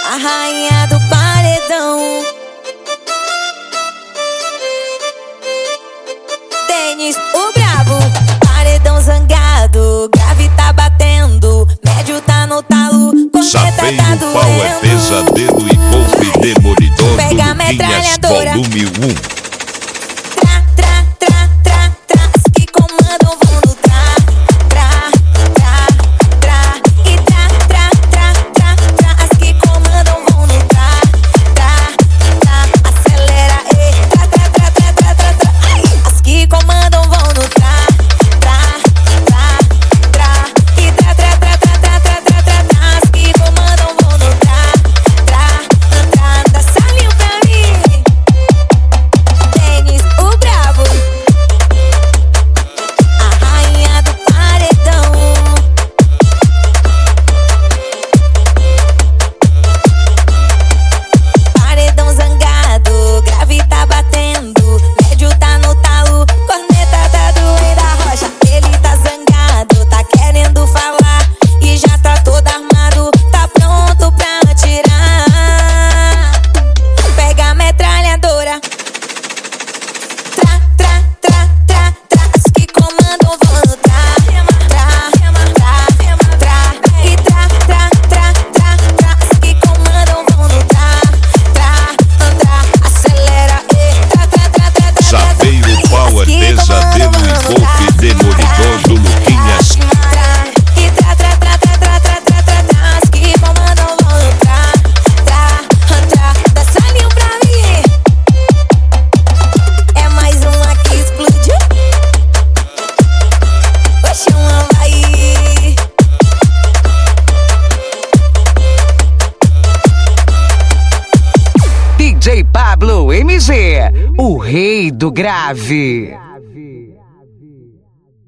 a rainha do paredão. Denis, o brabo, paredão zangado, grave tá batendo, médio tá no talo, corneta tá doendo. O pau é pesadelo e golpe demolidor. Pega a do Luquinhas, metralhadora. volume 1. Que comandam vão no as que comandam vão no acelera as que comandam vão no as que comandam vão no dá salinho pra mim. Denis, o brabo, a rainha do paredão. Paredão zangado, grave tá batendo, médio tá no talo, corneta tá doendo a rocha. Ele tá zangado, tá querendo falar e já tá todo armado, tá pronto pra atirar. Pega a metralhadora. As que comandam vão no as que comandam vão no acelera Sapeiro, pau é pesadelo e golpe demolidor do Luquinhas. as que comandam vão no dá salinho pra mim. É mais uma que explodiu. O chão vai. DJ Pablo MG, o rei do grave.